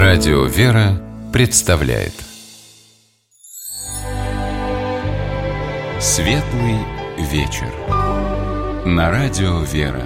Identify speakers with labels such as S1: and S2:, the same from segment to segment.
S1: Радио «Вера» представляет Светлый вечер на Радио «Вера».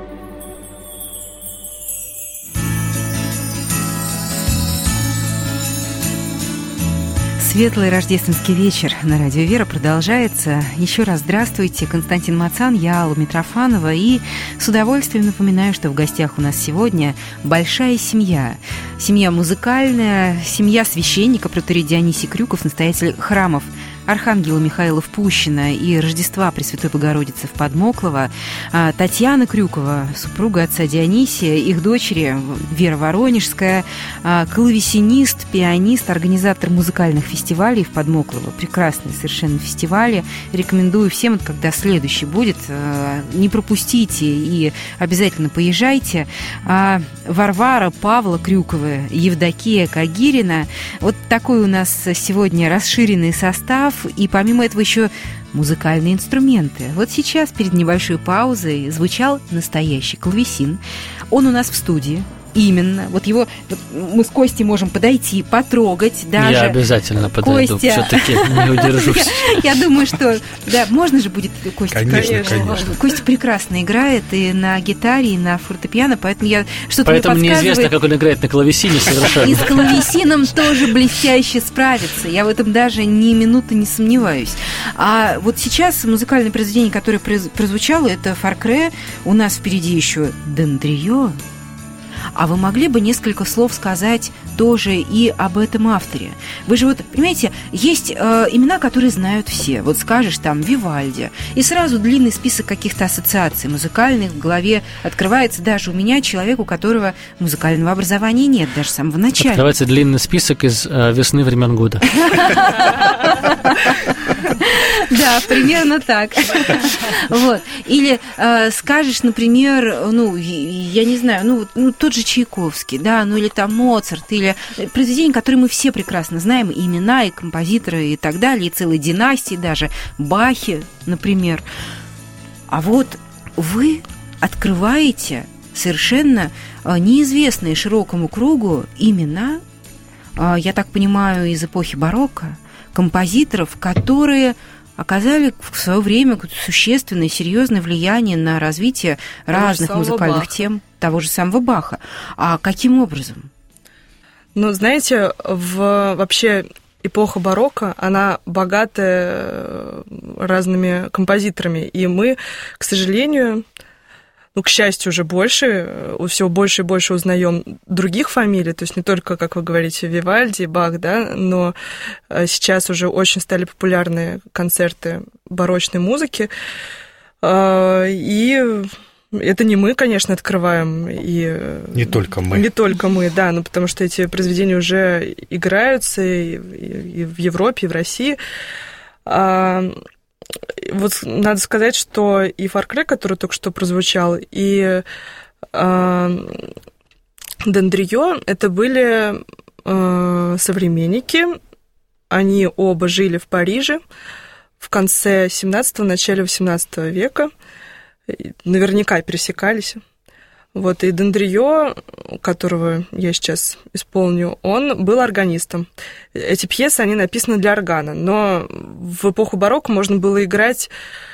S2: Светлый рождественский вечер на Радио «Вера» продолжается. Еще раз здравствуйте, Константин Мацан, я Алла Митрофанова. И с удовольствием напоминаю, что в гостях у нас сегодня большая семья. Семья музыкальная, семья священника протоиерей Дионисий Крюков, настоятель храмов Архангела Михаила в Пущино и Рождества Пресвятой Богородицы в Подмоклово, Татьяна Крюкова, супруга отца Дионисия, их дочери Вера Воронежская, клавесинист, пианист, организатор музыкальных фестивалей в Подмоклово. Прекрасные совершенно фестивали. Рекомендую всем, когда следующий будет, не пропустите и обязательно поезжайте. Варвара, Павла Крюковы, Евдокия Кагирина. Вот такой у нас сегодня расширенный состав. И помимо этого еще музыкальные инструменты. Вот сейчас перед небольшой паузой звучал настоящий клавесин. Он у нас в студии. Именно. Вот его мы с Костей можем подойти, потрогать даже. Я
S3: обязательно подойду, Костя. Все-таки не удержусь.
S2: Я думаю, что да, можно же будет, Костя.
S4: Конечно.
S2: Костя прекрасно играет и на гитаре, и на фортепиано, поэтому я что-то
S3: Поэтому
S2: мне подсказывает.
S3: неизвестно, как он играет на клавесине совершенно.
S2: И с клавесином тоже блестяще справится. Я в этом даже ни минуты не сомневаюсь. А вот сейчас музыкальное произведение, которое прозвучало, это Фаркре. У нас впереди еще Дендрио. А вы могли бы несколько слов сказать тоже и об этом авторе? Вы же вот, понимаете, есть имена, которые знают все. Вот скажешь там Вивальди, и сразу длинный список каких-то ассоциаций музыкальных в голове открывается даже у меня, человеку, у которого музыкального образования нет, даже с самого начала.
S3: Открывается длинный список из «Весны времен года».
S2: Да, примерно так. Вот. Или скажешь, например, я не знаю, тот же Чайковский, да, или там Моцарт, или произведения, которые мы все прекрасно знаем, и имена, и композиторы, и так далее, и целые династии даже, Бахи, например. А вот вы открываете совершенно неизвестные широкому кругу имена, я так понимаю, из эпохи барокко, композиторов, которые оказали в свое время существенное, серьезное влияние на развитие разных музыкальных тем того же самого Баха. А каким образом?
S5: Знаете, вообще эпоха барокко, она богата разными композиторами, и мы, к сожалению, к счастью, уже все больше и больше узнаем других фамилий, то есть не только, как вы говорите, Вивальди, Бах, да, но сейчас уже очень стали популярны концерты барочной музыки, и это не мы, конечно, открываем, и
S4: не только мы.
S5: Не только мы, да, потому что эти произведения уже играются и в Европе, и в России. Вот надо сказать, что и Фаркре, который только что прозвучал, и Дендрио — это были современники. Они оба жили в Париже в конце 17-го, начале 18 века. Наверняка пересекались. Вот, и Дендрио, которого я сейчас исполню, он был органистом. Эти пьесы, они написаны для органа, но в эпоху барокко можно было играть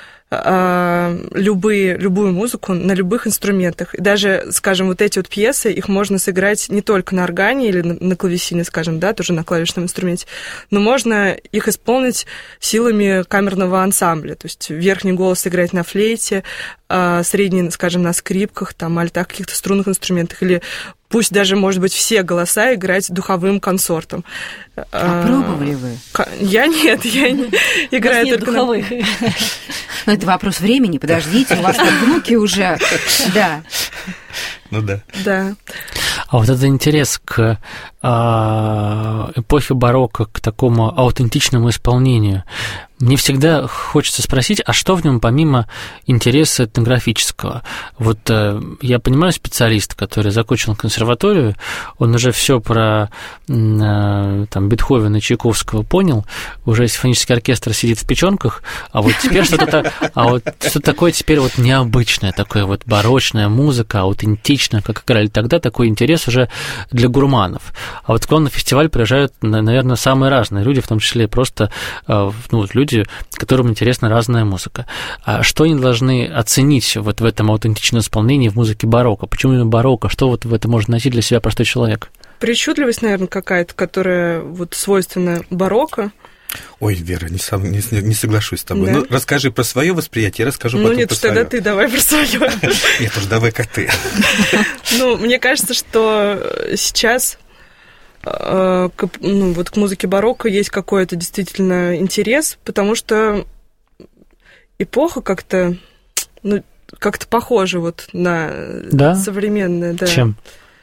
S5: любую музыку на любых инструментах. И даже, скажем, вот эти вот пьесы, их можно сыграть не только на органе или на клавесине, скажем, да, тоже на клавишном инструменте, но можно их исполнить силами камерного ансамбля. То есть верхний голос играть на флейте, средний, скажем, на скрипках, там, альтах, каких-то струнных инструментах, или пусть даже, может быть, все голоса играть духовым консортом.
S2: А пробовали вы?
S5: Я нет, я не играю только
S2: духовых. Но это вопрос времени, подождите, у вас там внуки уже, да.
S4: Да.
S5: Да.
S3: А вот этот интерес к эпохе барокко, к такому аутентичному исполнению, мне всегда хочется спросить, а что в нем помимо интереса этнографического? Вот я понимаю специалиста, который закончил консерваторию, он уже все про там, Бетховена и Чайковского понял, уже симфонический оркестр сидит в печенках, а вот теперь что-то такое теперь вот необычное, такое вот барочная музыка, аутентичная, как играли тогда, такой интерес уже для гурманов. А вот к вам на фестиваль приезжают, наверное, самые разные люди, в том числе просто люди, которым интересна разная музыка. А что они должны оценить вот в этом аутентичном исполнении в музыке барокко? Почему именно барокко? Что вот в это может найти для себя простой человек?
S5: Причудливость, наверное, какая-то, которая вот свойственна барокко.
S4: Ой, Вера, не соглашусь с тобой.
S5: Да?
S4: Ну, расскажи про свое восприятие, я расскажу потом
S5: нет,
S4: про свое.
S5: тогда ты давай про свое.
S4: Нет уж, давай-ка ты.
S5: Мне кажется, что сейчас вот к музыке барокко есть какой-то действительно интерес, потому что эпоха как-то похожа вот на современное. Да.
S3: Чем?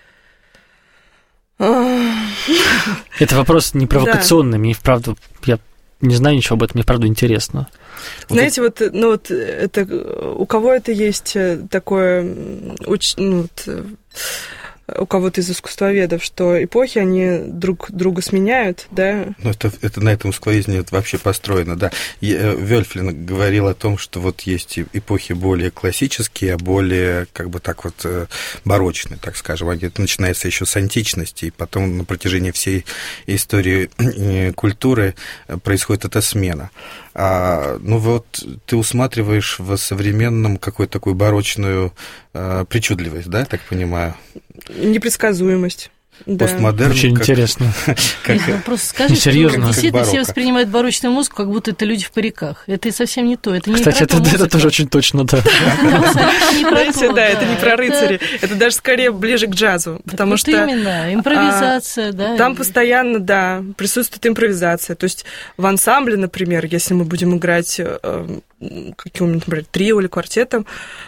S3: Это вопрос не провокационный, мне вправду, я не знаю ничего об этом, мне вправду интересно.
S5: Знаете, это у кого это есть такое, у кого-то из искусствоведов, что эпохи, они друг друга сменяют, да?
S4: Ну, это на этом искусствоведении вообще построено, да. Вельфлин говорил о том, что вот есть эпохи более классические, а более, барочные, так скажем. Это начинается еще с античности, и потом на протяжении всей истории культуры происходит эта смена. Ты усматриваешь в современном какую-то такую барочную причудливость, да, так понимаю?
S5: Непредсказуемость.
S4: Постмодерн.
S3: Очень интересно.
S6: Просто скажи, что действительно все воспринимают барочную музыку, как будто это люди в париках. Это совсем не то. Это не
S3: Кстати, это тоже очень точно, да.
S5: Да, это не про рыцарей. Это даже скорее ближе к джазу. Потому что
S6: именно, импровизация, да.
S5: Там постоянно, да, присутствует импровизация. То есть в ансамбле, например, если мы будем играть каким-нибудь, например, трио или квартетом,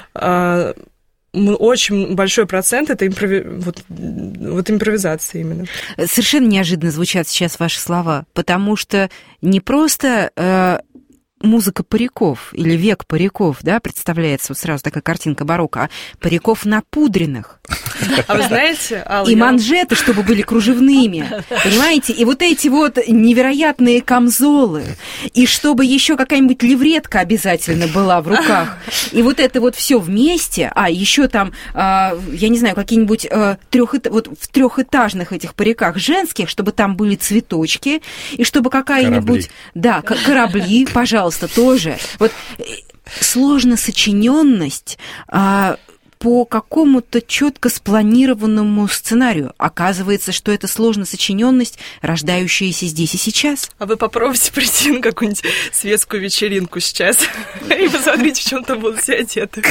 S5: очень большой процент это импровизация именно.
S2: Совершенно неожиданно звучат сейчас ваши слова, потому что не просто музыка париков или век париков, да, представляется вот сразу такая картинка барокко, а париков напудренных.
S5: А вы знаете, Алла,
S2: и манжеты, чтобы были кружевными, понимаете? И вот эти вот невероятные камзолы, и чтобы еще какая-нибудь левретка обязательно была в руках. И вот это вот все вместе, еще там, я не знаю, какие-нибудь в трехэтажных этих париках женских, чтобы там были цветочки, и чтобы какая-нибудь... Да, корабли, пожалуйста, тоже. Вот сложно сочиненность по какому-то четко спланированному сценарию. Оказывается, что это сложно сочиненность, рождающаяся здесь и сейчас.
S5: А вы попробуйте прийти на какую-нибудь светскую вечеринку сейчас и посмотрите, в чем там будут все одеты.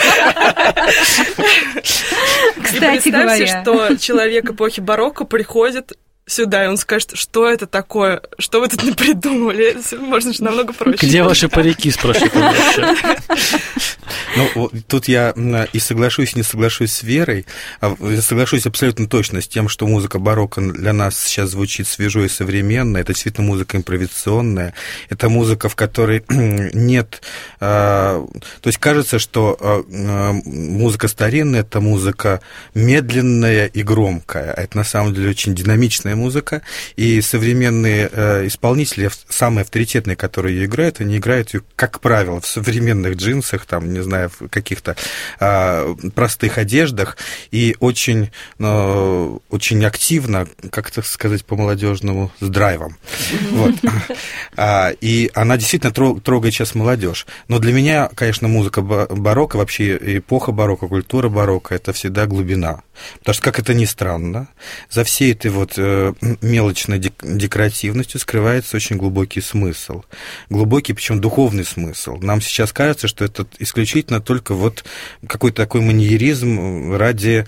S2: Кстати говоря.
S5: И представьте, что человек эпохи барокко приходит сюда, и он скажет, что это такое, что вы тут напридумывали. Можно же намного проще.
S3: Где ваши парики, спрашивает он вообще.
S4: Тут я и соглашусь, и не соглашусь с Верой. Я соглашусь абсолютно точно с тем, что музыка барокко для нас сейчас звучит свежо и современно. Это действительно музыка импровизационная. Это музыка, в которой нет... То есть кажется, что музыка старинная – это музыка медленная и громкая. Это на самом деле очень динамичная музыка. И современные исполнители, самые авторитетные, которые ее играют, они играют ее, как правило, в современных джинсах, там, не знаю, в каких-то простых одеждах, и очень, очень активно, как это сказать по-молодежному, с драйвом. Вот. И она действительно трогает сейчас молодежь. Но для меня, конечно, музыка барокко, вообще эпоха барокко, культура барокко, это всегда глубина. Потому что, как это ни странно, за всей этой вот мелочной декоративностью скрывается очень глубокий смысл. Глубокий, причем духовный смысл. Нам сейчас кажется, что это исключительно только вот какой-то такой маньеризм ради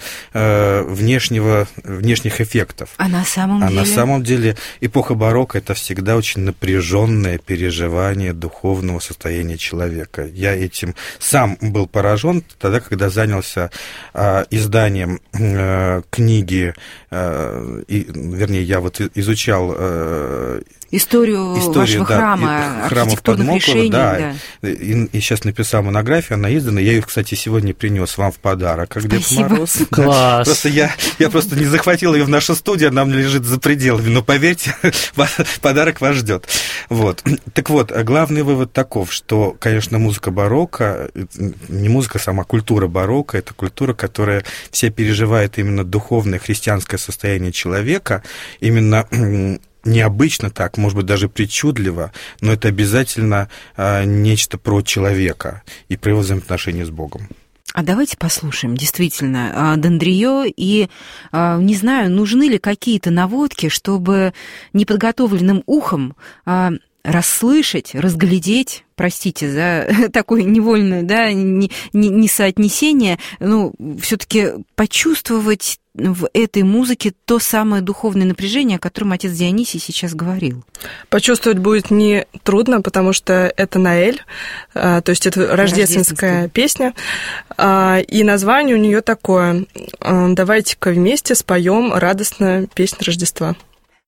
S4: внешних эффектов.
S2: А на самом деле
S4: эпоха барокко – это всегда очень напряженное переживание духовного состояния человека. Я этим сам был поражен тогда, когда занялся изданием книги, вернее, я вот изучал
S2: историю вашего храма, архитектурных решений. Да.
S4: И сейчас написал монографию, она издана. Я ее, кстати, сегодня принес вам в подарок, как Дед Мороз.
S3: Класс.
S4: Просто я просто не захватил ее в нашу студию, она мне лежит за пределами. Но поверьте, подарок вас ждет. Вот. Так вот, главный вывод таков, что, конечно, музыка барокко, не музыка, сама культура барокко, это культура, которая все переживает именно духовное христианское состояние человека, именно необычно так, может быть, даже причудливо, но это обязательно нечто про человека и про его взаимоотношения с Богом.
S2: А давайте послушаем, действительно, Дондрио, и не знаю, нужны ли какие-то наводки, чтобы неподготовленным ухом расслышать, разглядеть, простите за такое невольное, да, несоотнесение, но все-таки почувствовать в этой музыке то самое духовное напряжение, о котором отец Дионисий сейчас говорил.
S5: Почувствовать будет не трудно, потому что это Ноэль, то есть это рождественская песня, и название у нее такое: «Давайте-ка вместе споем радостно песнь Рождества».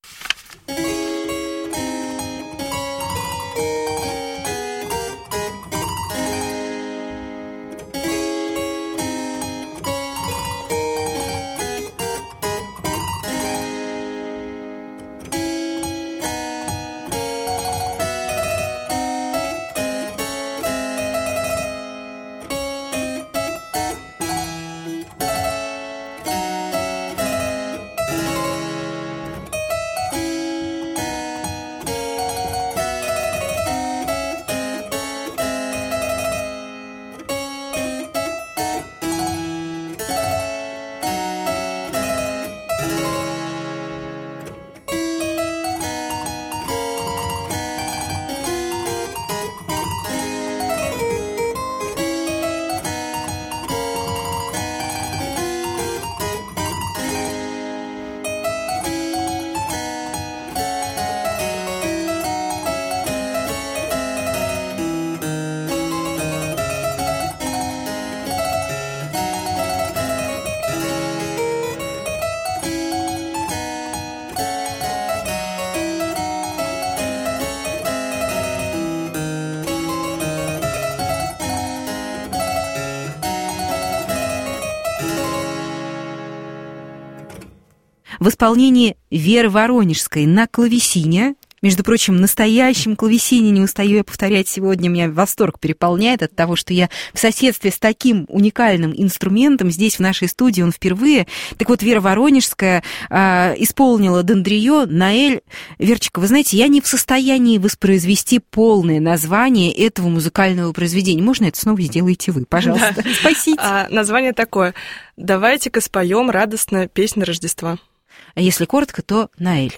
S2: В исполнении Веры Воронежской на клавесине, между прочим, настоящем клавесине, не устаю я повторять сегодня, меня восторг переполняет от того, что я в соседстве с таким уникальным инструментом, здесь, в нашей студии, он впервые. Так вот, Вера Воронежская исполнила Дондрио, Ноэль. Верчика, вы знаете, я не в состоянии воспроизвести полное название этого музыкального произведения. Можно это снова сделаете вы, пожалуйста. Да. Спасите.
S5: Название такое: «Давайте-ка споем радостно песнь Рождества».
S2: А если коротко, то Ноэль.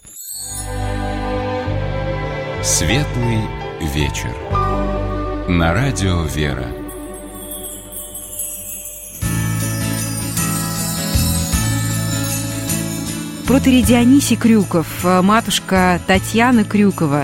S1: Светлый вечер. На радио «Вера».
S2: Протоиерей Дионисий Крюков, матушка Татьяна Крюкова,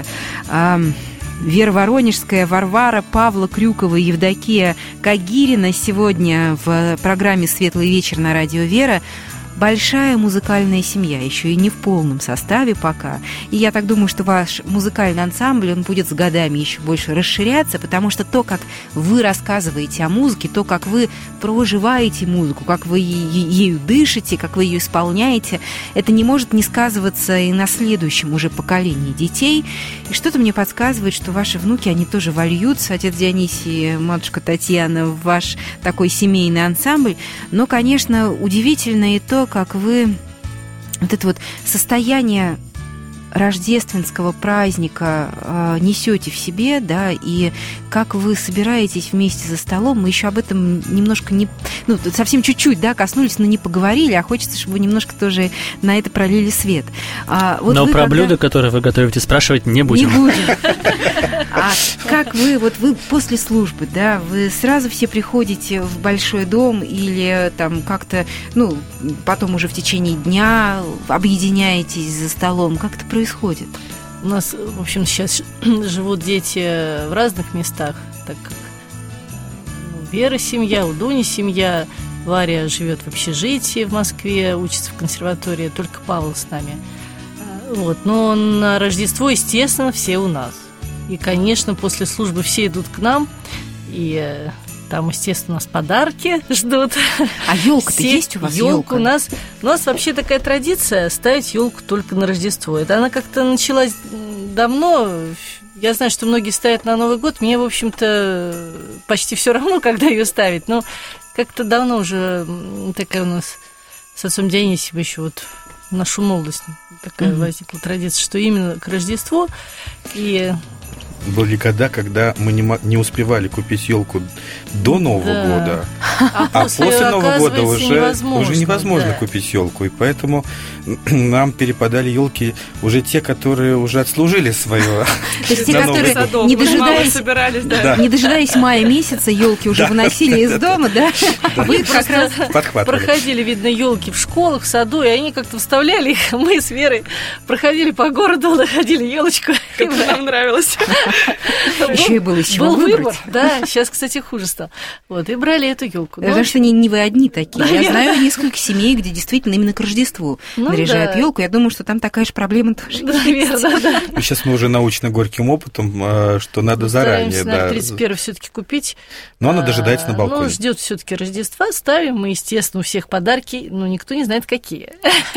S2: Вера Воронежская, Варвара, Павла Крюкова и Евдокия Кагирина сегодня в программе «Светлый вечер» на радио «Вера». Большая музыкальная семья, еще и не в полном составе пока. И я так думаю, что ваш музыкальный ансамбль, он будет с годами еще больше расширяться, потому что то, как вы рассказываете о музыке, то, как вы проживаете музыку, как вы ею дышите, как вы ее исполняете, это не может не сказываться и на следующем уже поколении детей. И что-то мне подсказывает, что ваши внуки, они тоже вольются, отец Дионисий, матушка Татьяна, в ваш такой семейный ансамбль. Но, конечно, удивительно и то, как вы вот это вот состояние рождественского праздника несете в себе, да, и как вы собираетесь вместе за столом. Мы еще об этом немножко совсем чуть-чуть, да, коснулись, но не поговорили, а хочется, чтобы вы немножко тоже на это пролили свет.
S3: Но про блюда, которые вы готовите, спрашивать не будем.
S2: Не будем. А как вы после службы, да, вы сразу все приходите в большой дом или там как-то, потом уже в течение дня объединяетесь за столом? Как это происходит?
S6: У нас, в общем, сейчас живут дети в разных местах, так как у Веры семья, у Дуни семья, Варя живет в общежитии в Москве, учится в консерватории, только Павел с нами. Но на Рождество, естественно, все у нас. И, конечно, после службы все идут к нам, и там, естественно, нас подарки ждут.
S2: А елка-то есть у вас?
S6: Елка у нас вообще такая традиция ставить елку только на Рождество. Это она как-то началась давно. Я знаю, что многие ставят на Новый год. Мне, в общем-то, почти все равно, когда ее ставить. Но как-то давно уже такая у нас с отцом Дионисием еще в нашу молодость такая возникла традиция, что именно к Рождеству. И
S4: были года, когда мы не успевали купить елку до Нового года, а после Нового года уже невозможно купить елку. И поэтому нам перепадали елки уже те, которые уже отслужили свое.
S2: То есть те, которые, не дожидаясь мая месяца, елки уже выносили из дома, да?
S6: Вы как раз проходили, видно, елки в школах, в саду, и они как-то вставляли их. Мы с Верой проходили по городу, находили елочку.
S5: Как нам нравилось.
S2: Еще и было из чего
S6: выбор,
S2: выбрать.
S6: Да, сейчас, кстати, хуже стало. Вот, и брали эту елку.
S2: Потому что не вы одни такие. Я знаю несколько семей, где действительно именно к Рождеству наряжают елку. Я думаю, что там такая же проблема тоже.
S6: Наверное, да.
S4: Сейчас мы уже научены горьким опытом, что надо заранее.
S6: На 31 все-таки купить.
S4: Но она дожидается на балконе.
S6: Ждет все-таки Рождества, ставим, мы, естественно, у всех подарки, но никто не знает, какие.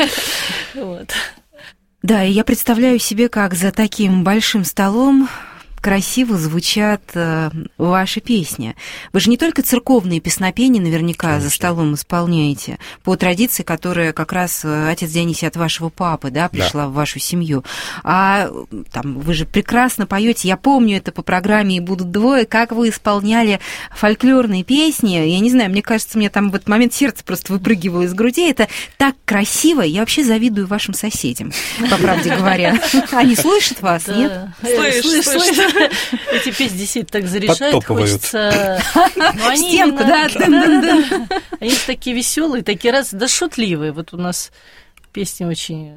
S6: Вот.
S2: Да, и я представляю себе, как за таким большим столом красиво звучат ваши песни. Вы же не только церковные песнопения наверняка за столом исполняете, по традиции, которая как раз отец Дионисий от вашего папы, да, пришла в вашу семью. А там вы же прекрасно поете. Я помню это по программе «И будут двое», как вы исполняли фольклорные песни. Я не знаю, мне кажется, мне там в этот момент сердце просто выпрыгивало из груди. Это так красиво. Я вообще завидую вашим соседям, по правде говоря. Они слышат вас, нет?
S6: Слышат. Эти песни действительно так заряжают, хочется...
S2: Стенку, да.
S6: Они такие веселые, такие да шутливые. Вот у нас песни очень...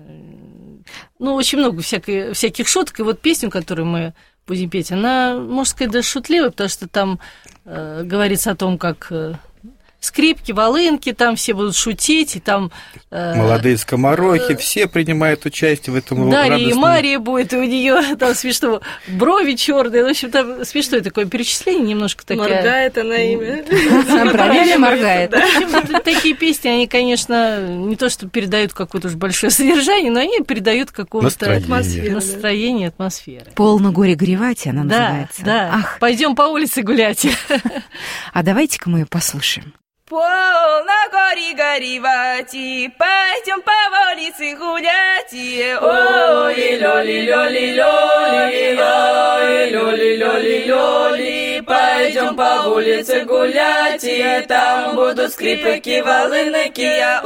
S6: очень много всяких шуток. И вот песню, которую мы будем петь, она, можно сказать, даже шутливая, потому что там говорится о том, как... скрипки, волынки, там все будут шутить, и там...
S4: Молодые скоморохи, все принимают участие в этом
S6: Дарья
S4: радостном...
S6: и Мария будет, и у нее там смешно, брови черные, в общем, там смешное такое перечисление, немножко такое...
S5: Моргает она имя.
S2: Правильно моргает.
S6: Такие песни, они, конечно, не то, что передают какое-то уж большое содержание, но они передают какого-то настроение, атмосферы.
S2: «Полно горя горевать» она называется.
S6: Да, пойдем по улице гулять.
S2: А давайте-ка мы ее послушаем.
S7: Полно гори горевати, пойдем по улице гулять. Ой, лёли, лёли, лёли, ой, лёли, лёли, лёли, пойдем по улице гулять, и там будут скрипки, волынки.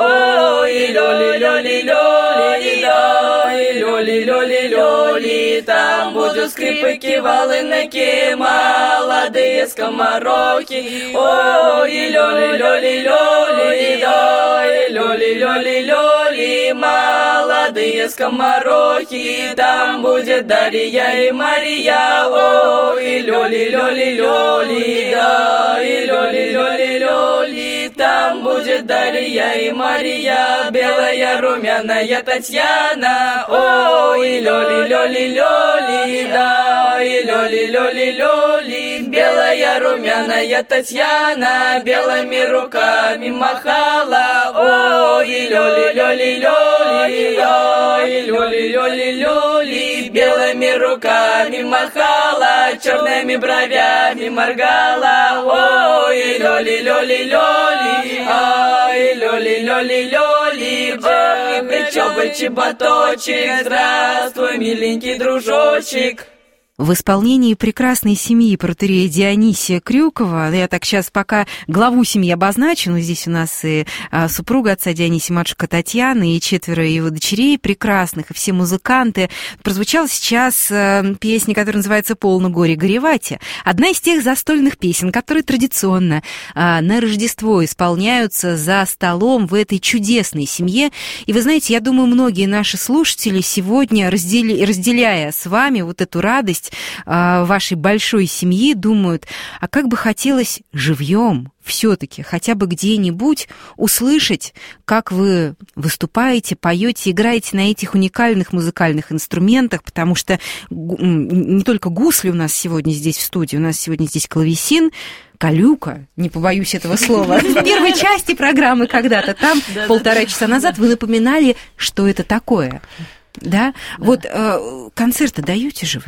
S7: Ой, лёли, лёли, лёли, ой, лёли, лёли, лёли, там будут скрипки, волынки, молодые скоморохи. Ой, лёли, лёли, лёли, ой, лёли, лёли, лёли, молодые скоморохи, там будет Дарья и Мария. Ой, лёли, лёли, лёли, ой, лёли, лёли, лёли, там будет Дарья и Мария, белая, румяная Татьяна. Ой, лёли, лёли, лёли, ой, лёли, лёли, лёли, белая, румяная Татьяна, белыми руками махала. Ой, лёли, лёли, лёли, ой, лёли, лёли, лёли, белыми руками махала, черными бровями моргала. Ой, лёли, лёли, лёли, ой, лёли, лёли, лёли, ой, причёбый чеботочек, здравствуй, миленький дружочек.
S2: В исполнении прекрасной семьи протоиерея Дионисия Крюкова, я так сейчас пока главу семьи обозначу, но здесь у нас и супруга отца Дионисия, матушка Татьяна, и 4 его дочерей прекрасных, и все музыканты. Прозвучала сейчас песня, которая называется «Полно горя горевати». Одна из тех застольных песен, которые традиционно на Рождество исполняются за столом в этой чудесной семье. И вы знаете, я думаю, многие наши слушатели сегодня, разделяя с вами вот эту радость вашей большой семьи, думают, а как бы хотелось живьем все-таки хотя бы где-нибудь услышать, как вы выступаете, поете, играете на этих уникальных музыкальных инструментах, потому что не только гусли у нас сегодня здесь в студии, у нас сегодня здесь клавесин, калюка, не побоюсь этого слова, в первой части программы когда-то, там 1,5 часа назад вы напоминали, что это такое. Да? Вот концерты даете же вы?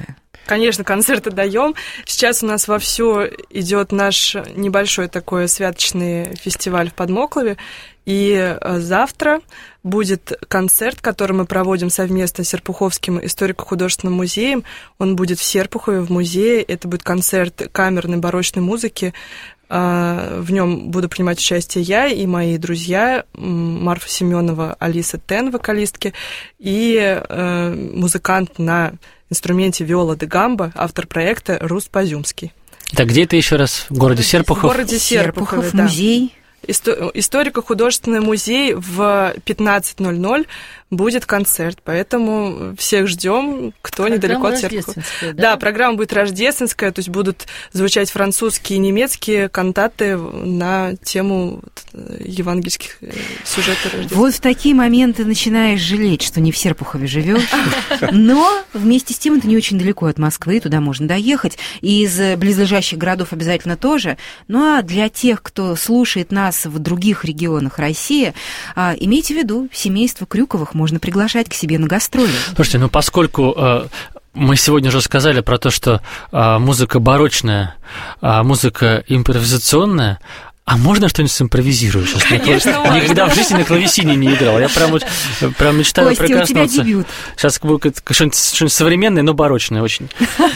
S5: Конечно, концерты даем. Сейчас у нас вовсю идет наш небольшой такой святочный фестиваль в Подмоклове. И завтра будет концерт, который мы проводим совместно с Серпуховским историко-художественным музеем. Он будет в Серпухове, в музее. Это будет концерт камерной барочной музыки. В нем буду принимать участие я и мои друзья Марфа Семенова, Алиса Тен, вокалистки, и музыкант на инструменте виола де гамбо, автор проекта Рус Позюмский.
S3: Так, где это еще раз? В городе Серпухов?
S5: В городе Серпухов,
S2: да. Музей.
S5: Историко-художественный музей в 15:00 будет концерт, поэтому всех ждем, кто
S6: программа
S5: недалеко от Серпухова. Да, программа будет рождественская, то есть будут звучать французские и немецкие кантаты на тему евангельских сюжетов Рождества.
S2: Вот в такие моменты начинаешь жалеть, что не в Серпухове живешь, но вместе с тем это не очень далеко от Москвы, туда можно доехать, и из близлежащих городов обязательно тоже. Ну а для тех, кто слушает нас в других регионах России, имейте в виду, семейство Крюковых можно приглашать к себе на гастроли.
S3: Слушайте, ну поскольку мы сегодня уже сказали про то, что музыка барочная, музыка импровизационная, а можно что-нибудь симпровизирую сейчас? Никогда в жизни на клавесине не играл. Я прям мечтаю
S2: Костя,
S3: прикоснуться.
S2: у тебя дебют.
S3: Сейчас будет что-нибудь современное, но барочное очень.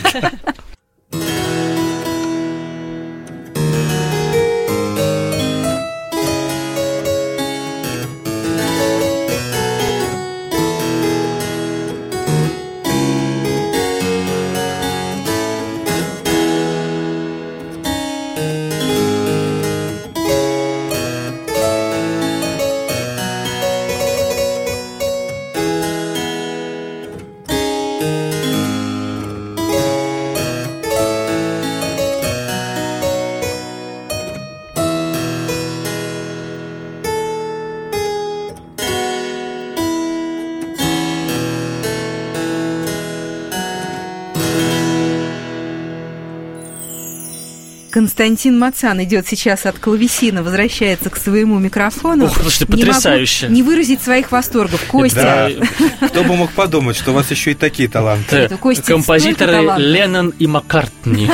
S2: Константин Мацан идет сейчас от клавесина, возвращается к своему микрофону.
S3: Ух, слушайте, потрясающе.
S2: Не могу не выразить своих восторгов. Костя.
S4: Да. Кто бы мог подумать, что у вас еще и такие таланты.
S3: Композиторы Леннон и Маккартни.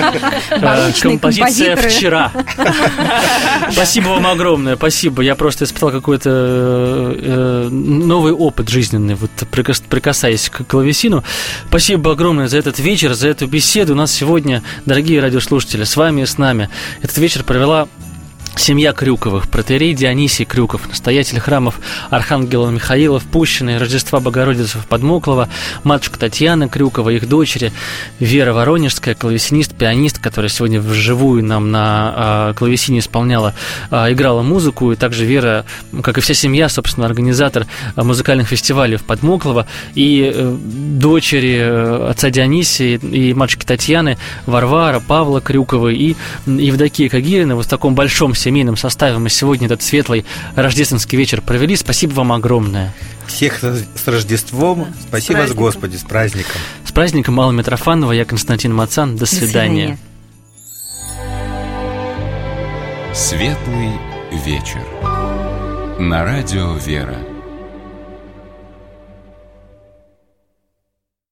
S3: Композиция «Вчера». Спасибо вам огромное, спасибо. Я просто испытал какой-то новый опыт жизненный, вот прикасаясь к клавесину. Спасибо огромное за этот вечер, за эту беседу. У нас сегодня, дорогие радиослушатели, с вами и с нами этот вечер провела семья Крюковых, протоиерей Дионисий Крюков, настоятель храмов Архангела Михаила в Пущино, Рождества Богородицы в Подмоклово, матушка Татьяна Крюкова, их дочери Вера Воронежская, клавесинист, пианист, которая сегодня вживую нам на клавесине играла музыку, и также Вера, как и вся семья, собственно, организатор музыкальных фестивалей в Подмоклово, и дочери отца Дионисия и матушки Татьяны Варвара, Павла Крюкова и Евдокия Кагирина. Вот в таком большом семейном составе мы сегодня этот светлый рождественский вечер провели. Спасибо вам огромное.
S4: Всех с Рождеством. Спасибо вас, Господи, с праздником.
S3: С праздником, Алла Митрофанова, я Константин Мацан. До свидания.
S1: Светлый вечер. На радио «Вера».